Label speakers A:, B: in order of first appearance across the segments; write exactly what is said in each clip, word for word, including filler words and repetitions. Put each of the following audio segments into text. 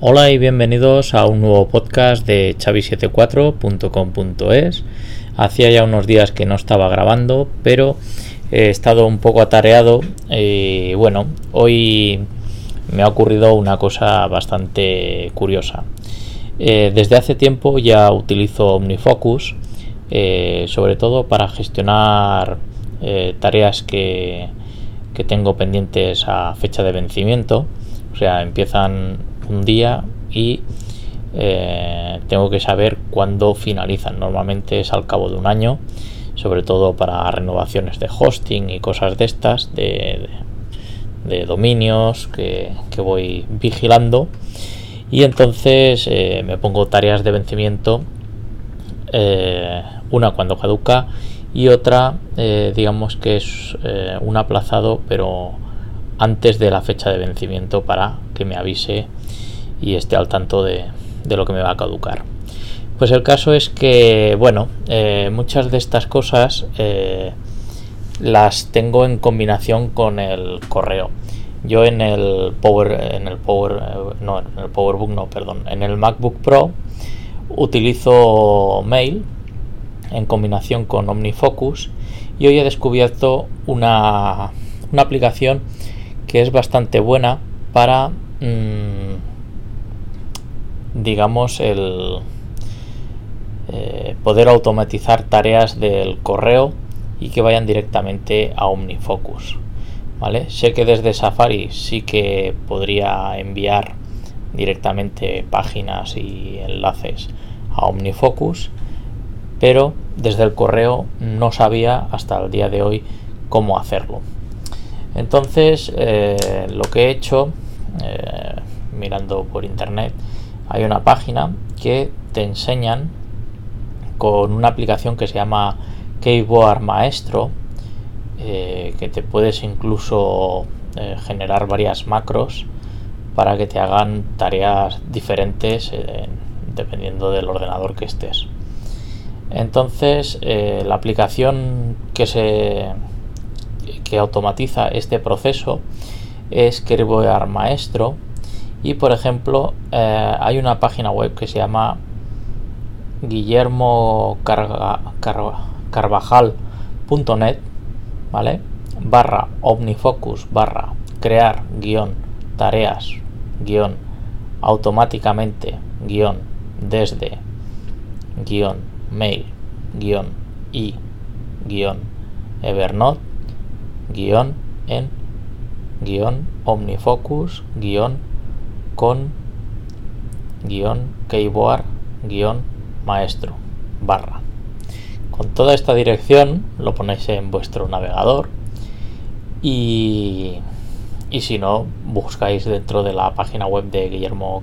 A: Hola y bienvenidos a un nuevo podcast de Xavi setenta y cuatro punto com punto es. Hacía ya unos días que no estaba grabando, pero he estado un poco atareado y bueno, hoy me ha ocurrido una cosa bastante curiosa. Eh, desde hace tiempo ya utilizo OmniFocus, eh, sobre todo para gestionar eh, tareas que, que tengo pendientes a fecha de vencimiento. O sea, empiezan un día y eh, tengo que saber cuándo finalizan. Normalmente es al cabo de un año, sobre todo para renovaciones de hosting y cosas de estas, de, de, de dominios que, que voy vigilando. Y entonces eh, me pongo tareas de vencimiento, eh, una cuando caduca y otra eh, digamos que es eh, un aplazado, pero antes de la fecha de vencimiento, para que me avise y esté al tanto de, de lo que me va a caducar. Pues el caso es que, bueno, eh, muchas de estas cosas eh, las tengo en combinación con el correo. Yo en el Power, en el Power, no, en el PowerBook no, perdón, en el MacBook Pro utilizo Mail en combinación con OmniFocus, y hoy he descubierto una, una aplicación que es bastante buena para mmm, digamos el eh, poder automatizar tareas del correo y que vayan directamente a OmniFocus, ¿vale? Sé que desde Safari sí que podría enviar directamente páginas y enlaces a OmniFocus, pero desde el correo no sabía hasta el día de hoy cómo hacerlo. Entonces eh, lo que he hecho, eh, mirando por internet, hay una página que te enseñan con una aplicación que se llama Keyboard Maestro, eh, que te puedes incluso eh, generar varias macros para que te hagan tareas diferentes eh, dependiendo del ordenador que estés. Entonces eh, la aplicación que se que automatiza este proceso es Keyboard Maestro, y por ejemplo eh, hay una página web que se llama guillermo carvajal punto net, ¿vale? barra OmniFocus barra crear guión tareas guión automáticamente guión desde guión mail guión y guión Evernote guión en guión OmniFocus guión con guión Keyboard guión maestro barra. Con toda esta dirección lo ponéis en vuestro navegador y, y si no, buscáis dentro de la página web de guillermo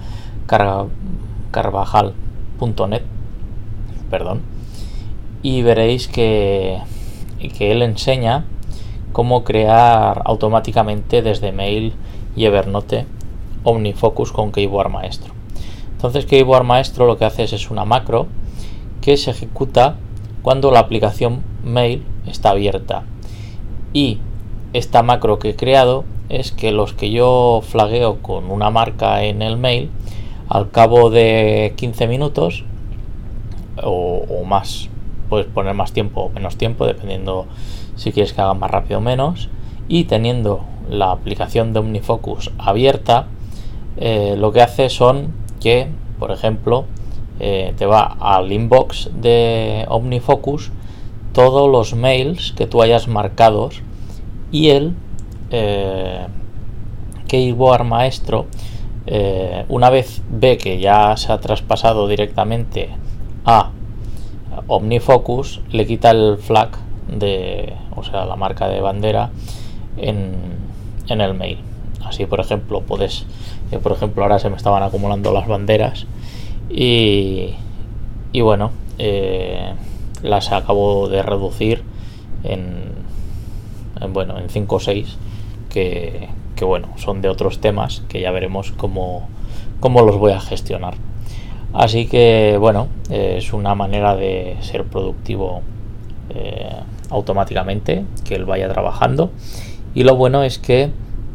A: carvajal punto net, perdón, y veréis que, que él enseña cómo crear automáticamente desde Mail y Evernote OmniFocus con Keyboard Maestro. Entonces Keyboard Maestro lo que hace es, es una macro que se ejecuta cuando la aplicación Mail está abierta, y esta macro que he creado es que los que yo flagueo con una marca en el Mail, al cabo de quince minutos o, o más, puedes poner más tiempo o menos tiempo dependiendo si quieres que haga más rápido o menos, y teniendo la aplicación de OmniFocus abierta, eh, lo que hace son que, por ejemplo, eh, te va al inbox de OmniFocus todos los mails que tú hayas marcados, y el eh, Keyboard Maestro, eh, una vez ve que ya se ha traspasado directamente a OmniFocus, le quita el flag de, o sea, la marca de bandera en, en el mail. Así, por ejemplo, puedes, eh, por ejemplo, ahora se me estaban acumulando las banderas y, y bueno, eh, las acabo de reducir en, en bueno, en cinco o seis que, que bueno, son de otros temas que ya veremos cómo, cómo los voy a gestionar. Así que bueno, eh, es una manera de ser productivo eh, automáticamente, que él vaya trabajando, y lo bueno es que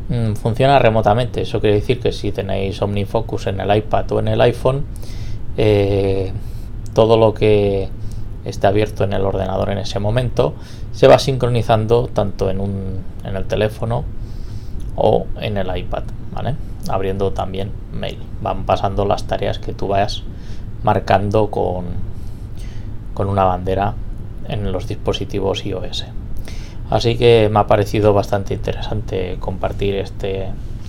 A: mm, funciona remotamente. Eso quiere decir que si tenéis OmniFocus en el iPad o en el iPhone, eh, todo lo que esté abierto en el ordenador en ese momento se va sincronizando tanto en, un, en el teléfono o en el iPad, ¿vale? Abriendo también Mail. Van pasando las tareas que tú vayas marcando con, con una bandera en los dispositivos iOS. Así que me ha parecido bastante interesante compartir este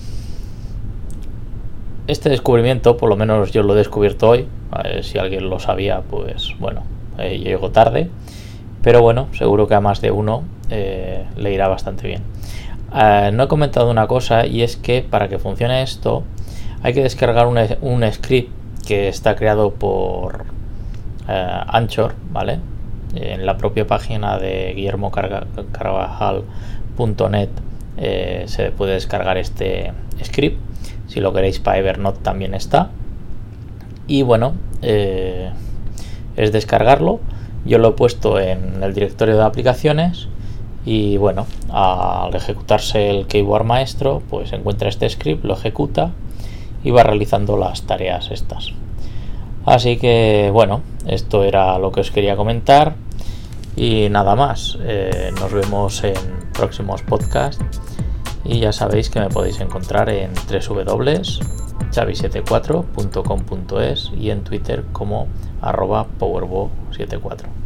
A: este descubrimiento. Por lo menos yo lo he descubierto hoy. A ver, si alguien lo sabía, pues bueno, eh, llego tarde, pero bueno, seguro que a más de uno eh, le irá bastante bien. Eh, no he comentado una cosa, y es que para que funcione esto hay que descargar un, un script que está creado por eh, Anchor, ¿vale? En la propia página de guillermo carvajal punto net eh, se puede descargar este script. Si lo queréis para Evernote también está. Y bueno, eh, es descargarlo. Yo lo he puesto en el directorio de aplicaciones. Y bueno, al ejecutarse el keyboard maestro, pues encuentra este script, lo ejecuta y va realizando las tareas estas. Así que bueno, esto era lo que os quería comentar. Y nada más, eh, nos vemos en próximos podcasts. Y ya sabéis que me podéis encontrar en doble u doble u doble u punto xavi setenta y cuatro punto com punto es y en Twitter como arroba powerbo setenta y cuatro.